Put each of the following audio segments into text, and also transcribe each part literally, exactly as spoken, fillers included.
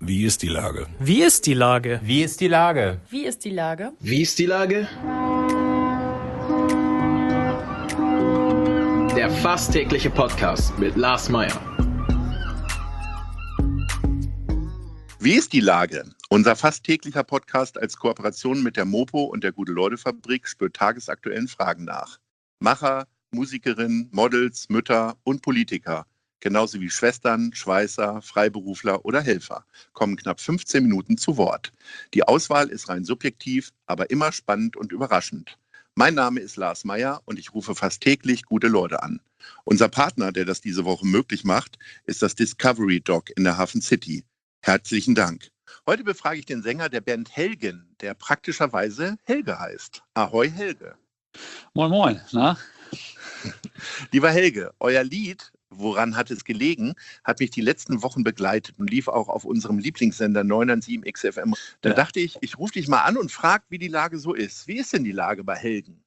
Wie ist die Lage? Wie ist die Lage? Wie ist die Lage? Wie ist die Lage? Wie ist die Lage? Der fast tägliche Podcast mit Lars Meyer. Wie ist die Lage? Unser fast täglicher Podcast als Kooperation mit der Mopo und der Gute-Leute-Fabrik spürt tagesaktuellen Fragen nach. Macher, Musikerinnen, Models, Mütter und Politiker, genauso wie Schwestern, Schweißer, Freiberufler oder Helfer, kommen knapp fünfzehn Minuten zu Wort. Die Auswahl ist rein subjektiv, aber immer spannend und überraschend. Mein Name ist Lars Meyer und ich rufe fast täglich gute Leute an. Unser Partner, der das diese Woche möglich macht, ist das Discovery Dog in der Hafen City. Herzlichen Dank. Heute befrage ich den Sänger der Band Helgen, der praktischerweise Helge heißt. Ahoi Helge. Moin moin, na? Lieber Helge, euer Lied, Woran hat es gelegen, hat mich die letzten Wochen begleitet und lief auch auf unserem Lieblingssender neun neun sieben X F M. Da Ja. dachte ich, ich rufe dich mal an und frage, wie die Lage so ist. Wie ist denn die Lage bei Helgen?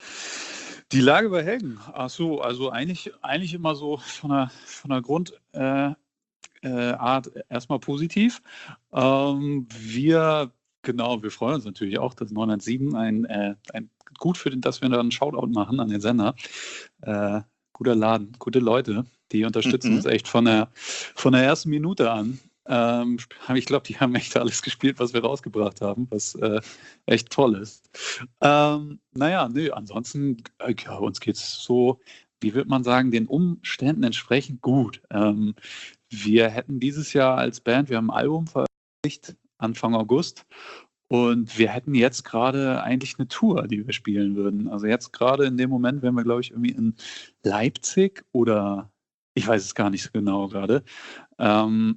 Die Lage bei Helgen. Ach so, also eigentlich, eigentlich immer so von der, von der Grundart äh, äh, Art erstmal positiv. Ähm, wir, genau, wir freuen uns natürlich auch, dass neun neun sieben ein, äh, ein gut für den, dass wir da einen Shoutout machen an den Sender. Äh, guter Laden, gute Leute, die unterstützen Mhm. uns echt von der, von der ersten Minute an. Ähm, ich glaube, die haben echt alles gespielt, was wir rausgebracht haben, was äh, echt toll ist. Ähm, naja, nö, ansonsten, äh, ja, uns geht es so, wie würde man sagen, den Umständen entsprechend gut. Ähm, wir hätten dieses Jahr als Band, wir haben ein Album veröffentlicht, Anfang August, und wir hätten jetzt gerade eigentlich eine Tour, die wir spielen würden. Also jetzt gerade in dem Moment wären wir, glaube ich, irgendwie in Leipzig oder ich weiß es gar nicht so genau gerade. Ähm,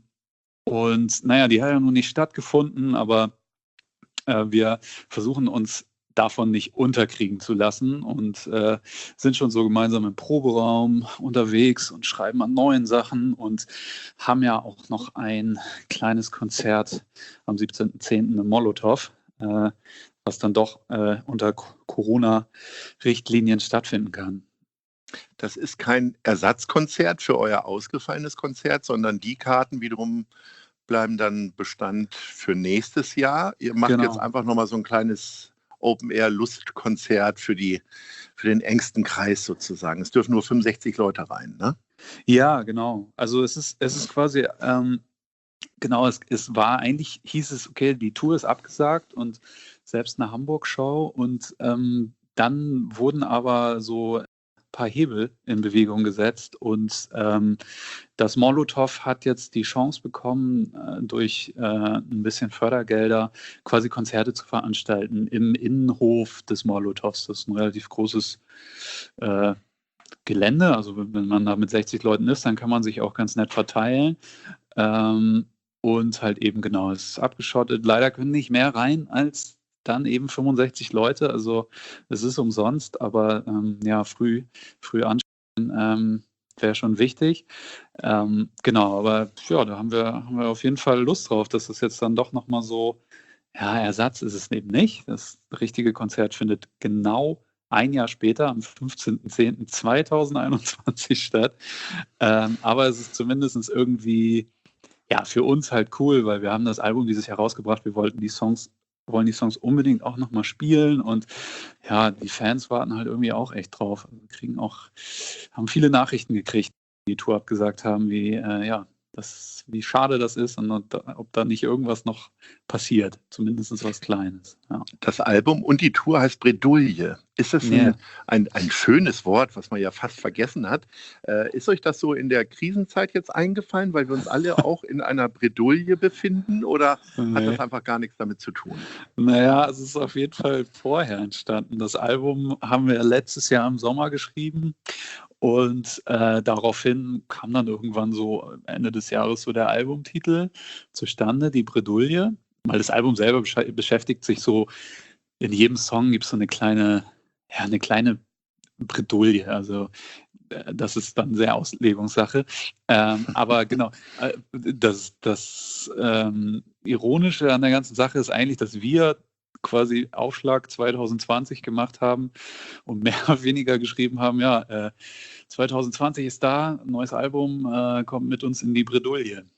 und naja, die hat ja nun nicht stattgefunden, aber äh, wir versuchen uns davon nicht unterkriegen zu lassen und äh, sind schon so gemeinsam im Proberaum unterwegs und schreiben an neuen Sachen und haben ja auch noch ein kleines Konzert am siebzehnten zehnten im Molotow, äh, was dann doch äh, unter Co- Corona-Richtlinien stattfinden kann. Das ist kein Ersatzkonzert für euer ausgefallenes Konzert, sondern die Karten wiederum bleiben dann Bestand für nächstes Jahr. Ihr macht Genau. jetzt einfach nochmal so ein kleines Open-Air-Lustkonzert für die, für den engsten Kreis sozusagen. Es dürfen nur fünfundsechzig Leute rein, ne? Ja, genau. Also es ist, es ist quasi, ähm, genau, es, es war eigentlich, hieß es, okay, die Tour ist abgesagt und selbst eine Hamburg-Show und ähm, dann wurden aber so ein paar Hebel in Bewegung gesetzt und ähm, das Molotow hat jetzt die Chance bekommen, äh, durch äh, ein bisschen Fördergelder quasi Konzerte zu veranstalten im Innenhof des Molotows. Das ist ein relativ großes äh, Gelände. Also wenn wenn man da mit sechzig Leuten ist, dann kann man sich auch ganz nett verteilen. Ähm, und halt eben genau, es ist abgeschottet. Leider können nicht mehr rein als dann eben fünfundsechzig Leute. Also es ist umsonst, aber ähm, ja, früh, früh anstellen ähm, wäre schon wichtig. Ähm, genau, aber ja, da haben wir, haben wir auf jeden Fall Lust drauf, dass das jetzt dann doch nochmal so, ja, Ersatz ist es eben nicht. Das richtige Konzert findet genau ein Jahr später, am fünfzehnten zehnten zweitausendeinundzwanzig statt. Ähm, aber es ist zumindest irgendwie, ja, für uns halt cool, weil wir haben das Album dieses Jahr rausgebracht. Wir wollten die Songs, wollen die Songs unbedingt auch nochmal spielen und ja, die Fans warten halt irgendwie auch echt drauf. Wir kriegen auch, haben viele Nachrichten gekriegt, die die Tour abgesagt haben, wie, äh, ja, das, wie schade das ist und ob da, ob da nicht irgendwas noch passiert, zumindest was Kleines. Ja. Das Album und die Tour heißt Bredouille. Ist das ein, Ja. ein, ein schönes Wort, was man ja fast vergessen hat? Äh, ist euch das so in der Krisenzeit jetzt eingefallen, weil wir uns alle auch in einer Bredouille befinden oder hat Nee. das einfach gar nichts damit zu tun? Naja, es ist auf jeden Fall vorher entstanden. Das Album haben wir letztes Jahr im Sommer geschrieben und äh, daraufhin kam dann irgendwann so Ende des Jahres so der Albumtitel zustande, die Bredouille, weil das Album selber besch- beschäftigt sich so, in jedem Song gibt es so eine kleine, ja, eine kleine Bredouille, also äh, das ist dann sehr Auslegungssache. Ähm, aber genau, äh, das, das ähm, Ironische an der ganzen Sache ist eigentlich, dass wir quasi Aufschlag zwanzig zwanzig gemacht haben und mehr oder weniger geschrieben haben, ja, äh, zwanzig zwanzig ist da, ein neues Album, äh, kommt mit uns in die Bredouille.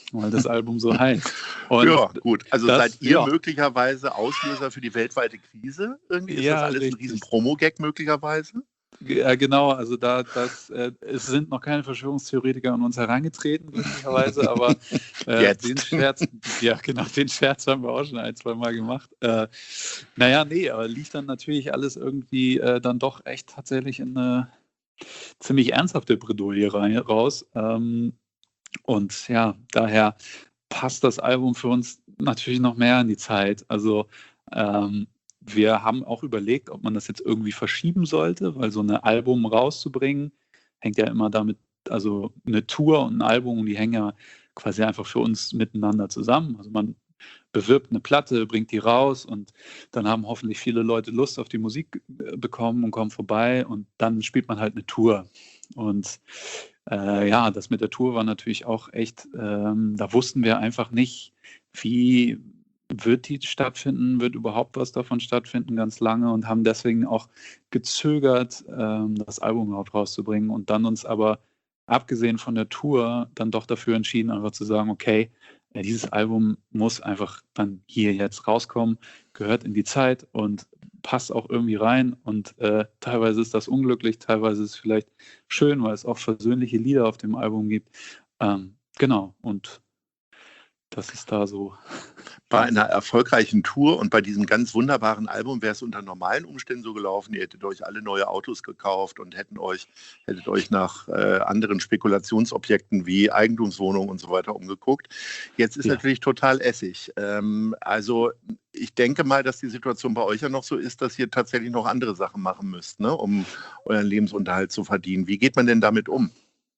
weil das Album so heißt. Und ja, gut. Also das, seid ihr ja. möglicherweise Auslöser für die weltweite Krise? Irgendwie ist Ja, das alles richtig. ein riesen Promo-Gag möglicherweise? Ja, genau, also da das, äh, es sind noch keine Verschwörungstheoretiker an uns herangetreten, glücklicherweise, aber äh, Jetzt. den Scherz, ja genau, den Scherz haben wir auch schon ein, zwei Mal gemacht. Äh, naja, nee, aber lief dann natürlich alles irgendwie äh, dann doch echt tatsächlich in eine ziemlich ernsthafte Bredouille rein, raus. Ähm, und ja, daher passt das Album für uns natürlich noch mehr in die Zeit. Also ähm, wir haben auch überlegt, ob man das jetzt irgendwie verschieben sollte, weil so ein Album rauszubringen, hängt ja immer damit, also eine Tour und ein Album, die hängen ja quasi einfach für uns miteinander zusammen. Also man bewirbt eine Platte, bringt die raus und dann haben hoffentlich viele Leute Lust auf die Musik äh, bekommen und kommen vorbei und dann spielt man halt eine Tour. Und äh, ja, das mit der Tour war natürlich auch echt, ähm, da wussten wir einfach nicht, wie wird die stattfinden, wird überhaupt was davon stattfinden, ganz lange und haben deswegen auch gezögert, ähm, das Album überhaupt rauszubringen und dann uns aber, abgesehen von der Tour, dann doch dafür entschieden, einfach zu sagen, okay, ja, dieses Album muss einfach dann hier jetzt rauskommen, gehört in die Zeit und passt auch irgendwie rein und äh, teilweise ist das unglücklich, teilweise ist es vielleicht schön, weil es auch versöhnliche Lieder auf dem Album gibt. Ähm, genau, und das ist da so. Bei einer erfolgreichen Tour und bei diesem ganz wunderbaren Album wäre es unter normalen Umständen so gelaufen, ihr hättet euch alle neue Autos gekauft und hätten euch, hättet euch nach äh, anderen Spekulationsobjekten wie Eigentumswohnungen und so weiter umgeguckt. Jetzt ist Ja. natürlich total Essig. Ähm, also ich denke mal, dass die Situation bei euch ja noch so ist, dass ihr tatsächlich noch andere Sachen machen müsst, ne, um euren Lebensunterhalt zu verdienen. Wie geht man denn damit um?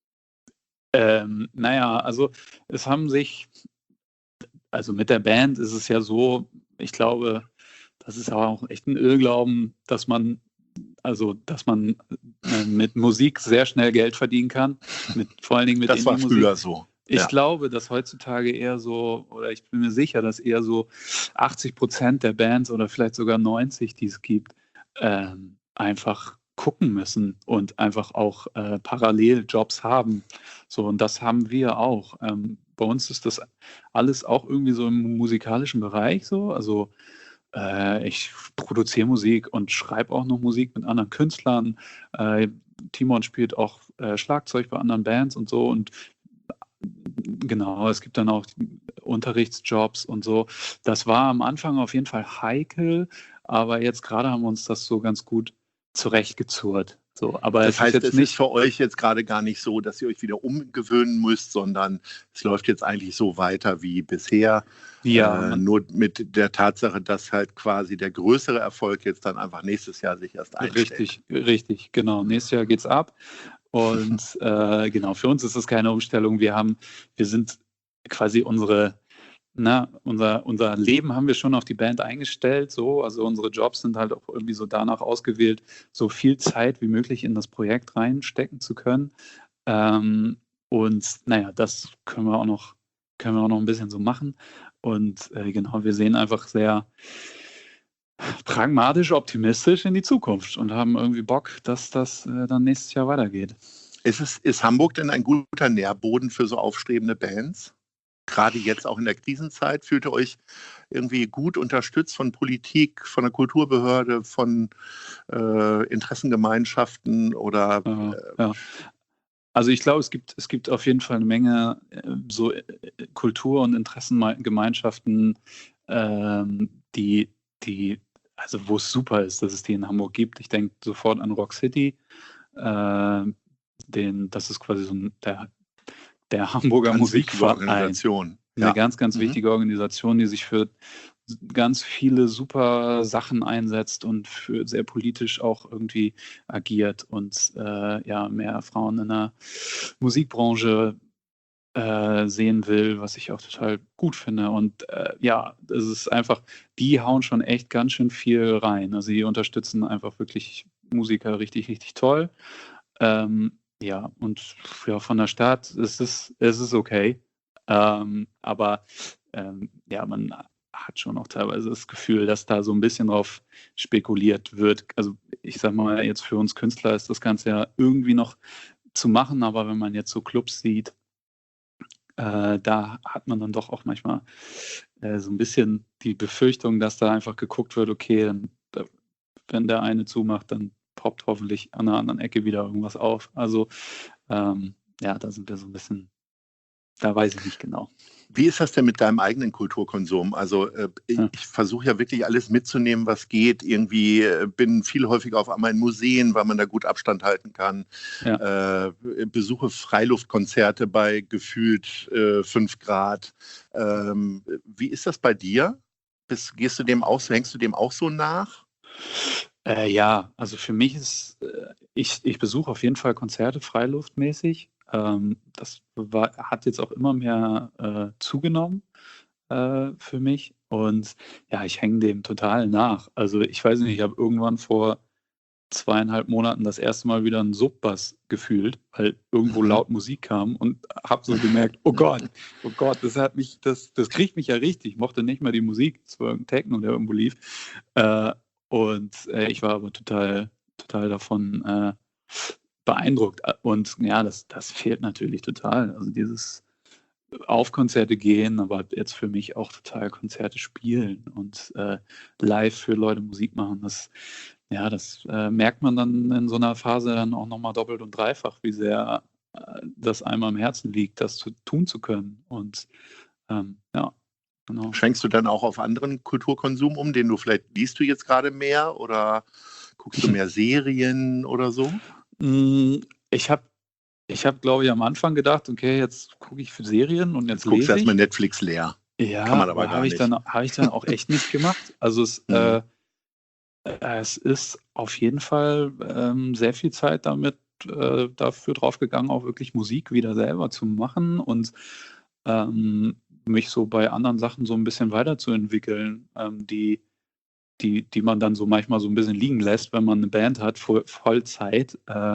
Ähm, naja, also es haben sich, also mit der Band ist es ja so, ich glaube, das ist aber auch echt ein Irrglauben, dass man, also dass man äh, mit Musik sehr schnell Geld verdienen kann, mit, vor allen Dingen mit Das war Indie-Musik. früher so. Ich Ja. glaube, dass heutzutage eher so, oder ich bin mir sicher, dass eher so achtzig Prozent der Bands oder vielleicht sogar neunzig, die es gibt, ähm, einfach gucken müssen und einfach auch äh, parallel Jobs haben. So, und das haben wir auch. Ähm, bei uns ist das alles auch irgendwie so im musikalischen Bereich so. Also äh, ich produziere Musik und schreibe auch noch Musik mit anderen Künstlern. Äh, Timon spielt auch äh, Schlagzeug bei anderen Bands und so und genau, es gibt dann auch Unterrichtsjobs und so. Das war am Anfang auf jeden Fall heikel, aber jetzt gerade haben wir uns das so ganz gut zurechtgezurrt. So, aber Das es heißt, ist jetzt es nicht ist für euch jetzt gerade gar nicht so, dass ihr euch wieder umgewöhnen müsst, sondern es läuft jetzt eigentlich so weiter wie bisher. ja, Äh, nur mit der Tatsache, dass halt quasi der größere Erfolg jetzt dann einfach nächstes Jahr sich erst einstellt. richtig, richtig, genau. Nächstes Jahr geht's ab. Und äh, genau, für uns ist das keine Umstellung. Wir haben, wir sind quasi unsere, na, unser, unser Leben haben wir schon auf die Band eingestellt, so, also unsere Jobs sind halt auch irgendwie so danach ausgewählt, so viel Zeit wie möglich in das Projekt reinstecken zu können. Ähm, und naja, das können wir auch noch, können wir auch noch ein bisschen so machen. Und äh, genau, wir sehen einfach sehr pragmatisch, optimistisch in die Zukunft und haben irgendwie Bock, dass das äh, dann nächstes Jahr weitergeht. Ist, es, ist Hamburg denn ein guter Nährboden für so aufstrebende Bands? Gerade jetzt auch in der Krisenzeit, fühlt ihr euch irgendwie gut unterstützt von Politik, von der Kulturbehörde, von äh, Interessengemeinschaften oder Äh, äh, ja. Also ich glaube, es gibt, es gibt auf jeden Fall eine Menge äh, so äh, Kultur- und Interessengemeinschaften, ähm, die, die, also wo es super ist, dass es die in Hamburg gibt. Ich denke sofort an Rock City. Äh, den, das ist quasi so ein, der, der Hamburger ganz wichtige Musikverein. Organisation? Eine Ja. ganz, ganz Mhm. wichtige Organisation, die sich für ganz viele super Sachen einsetzt und für sehr politisch auch irgendwie agiert und äh, ja, mehr Frauen in der Musikbranche äh, sehen will, was ich auch total gut finde. Und äh, ja, es ist einfach, die hauen schon echt ganz schön viel rein. Also die unterstützen einfach wirklich Musiker richtig, richtig toll. Ähm, ja, und ja, von der Stadt ist es, ist es okay. Ähm, aber ähm, ja, man hat schon auch teilweise das Gefühl, dass da so ein bisschen drauf spekuliert wird. Also ich sag mal, jetzt für uns Künstler ist das Ganze ja irgendwie noch zu machen, aber wenn man jetzt so Clubs sieht, äh, da hat man dann doch auch manchmal äh, so ein bisschen die Befürchtung, dass da einfach geguckt wird, okay, dann, da, wenn der eine zumacht, dann poppt hoffentlich an einer anderen Ecke wieder irgendwas auf. Also ähm, ja, da sind wir so ein bisschen, da weiß ich nicht genau. Wie ist das denn mit deinem eigenen Kulturkonsum? Also äh, ich, Ja. ich versuche ja wirklich alles mitzunehmen, was geht. Irgendwie äh, bin viel häufiger auf einmal in Museen, weil man da gut Abstand halten kann. Ja. Äh, besuche Freiluftkonzerte bei gefühlt äh, fünf Grad. Ähm, wie ist das bei dir? Bist, gehst du dem auch so, hängst du dem auch so nach? Äh, ja, also für mich ist, äh, ich, ich besuche auf jeden Fall Konzerte freiluftmäßig. Ähm, das war, hat jetzt auch immer mehr äh, zugenommen äh, für mich. Und ja, ich hänge dem total nach. Also ich weiß nicht, ich habe irgendwann vor zweieinhalb Monaten das erste Mal wieder einen Subbass gefühlt, weil irgendwo laut Musik kam und habe so gemerkt, oh Gott, oh Gott, das hat mich, das, das kriegt mich ja richtig. Ich mochte nicht mal die Musik, es war irgendein Techno, der irgendwo lief. Äh, und äh, ich war aber total, total davon äh, beeindruckt. Und ja, das, das fehlt natürlich total. Also dieses auf Konzerte gehen, aber jetzt für mich auch total Konzerte spielen und äh, live für Leute Musik machen, das ja, das äh, merkt man dann in so einer Phase dann auch nochmal doppelt und dreifach, wie sehr äh, das einem am Herzen liegt, das zu tun zu können. Und ähm, ja, genau. Schränkst du dann auch auf anderen Kulturkonsum um, den du vielleicht liest du jetzt gerade mehr oder guckst du mehr Serien oder so? Ich habe, ich hab, glaube ich, am Anfang gedacht, okay, jetzt gucke ich für Serien und jetzt, jetzt guckst lese du ich. erstmal Netflix leer. Ja, kann man aber, aber gar nicht. Habe ich, hab ich dann auch echt nicht gemacht. Also es, mhm. äh, es ist auf jeden Fall ähm, sehr viel Zeit damit äh, dafür draufgegangen, auch wirklich Musik wieder selber zu machen und ähm, mich so bei anderen Sachen so ein bisschen weiterzuentwickeln, ähm, die, die, die man dann so manchmal so ein bisschen liegen lässt, wenn man eine Band hat, voll, Vollzeit. Äh,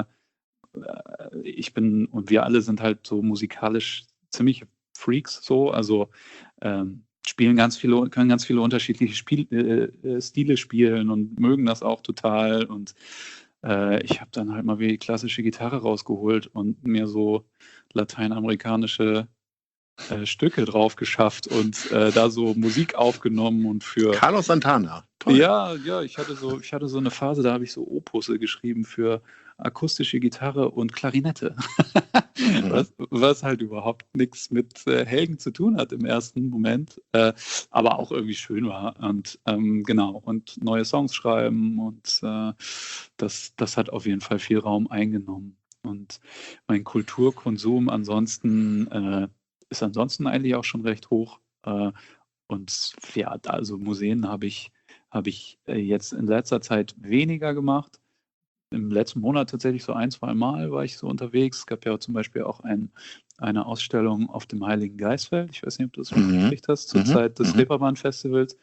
ich bin und wir alle sind halt so musikalisch ziemlich Freaks so, also ähm, spielen ganz viele, können ganz viele unterschiedliche Spiel, äh, Stile spielen und mögen das auch total. Und äh, ich habe dann halt mal wie die klassische Gitarre rausgeholt und mir so lateinamerikanische äh, Stücke drauf geschafft und äh, da so Musik aufgenommen und für Carlos Santana. Toll. Ja, ja, ich hatte so, ich hatte so eine Phase, da habe ich so Opusse geschrieben für akustische Gitarre und Klarinette. Mhm. was, was halt überhaupt nichts mit äh, Helgen zu tun hat im ersten Moment, äh, aber auch irgendwie schön war. Und ähm, genau, und neue Songs schreiben und äh, das, das hat auf jeden Fall viel Raum eingenommen. Und mein Kulturkonsum ansonsten äh, ist ansonsten eigentlich auch schon recht hoch. Äh, und ja, also Museen habe ich habe ich äh, jetzt in letzter Zeit weniger gemacht. Im letzten Monat tatsächlich so ein, zwei Mal war ich so unterwegs. Es gab ja zum Beispiel auch ein, eine Ausstellung auf dem Heiligen Geistfeld. Ich weiß nicht, ob du das Mhm. mitgekriegt hast, zur Mhm. Zeit des Mhm. Reeperbahn-Festivals,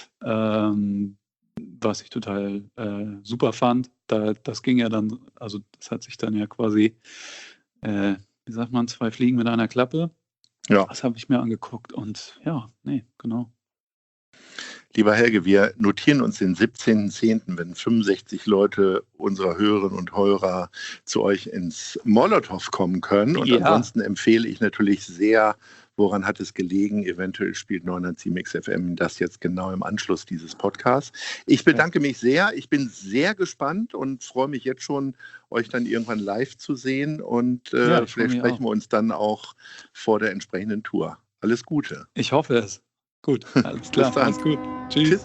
ähm, was ich total äh, super fand. Da, das ging ja dann, also das hat sich dann ja quasi, äh, wie sagt man, zwei Fliegen mit einer Klappe. Ja. Das habe ich mir angeguckt und ja, nee, genau. Lieber Helge, wir notieren uns den siebzehnten zehnten, wenn fünfundsechzig Leute unserer Hörerinnen und Hörer zu euch ins Molotow kommen können. Und Ja. ansonsten empfehle ich natürlich sehr, woran hat es gelegen? Eventuell spielt neunundneunzig Mix F M das jetzt genau im Anschluss dieses Podcasts. Ich bedanke mich sehr. Ich bin sehr gespannt und freue mich jetzt schon, euch dann irgendwann live zu sehen. Und äh, Ja, ich vielleicht freue mich sprechen auch. wir uns dann auch vor der entsprechenden Tour. Alles Gute. Ich hoffe es. Gut, alles klar. Bis dann. Alles gut. Tschüss. Tschüss.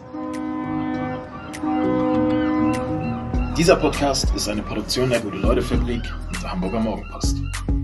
Dieser Podcast ist eine Produktion der Gute-Leute-Fabrik und der Hamburger Morgenpost.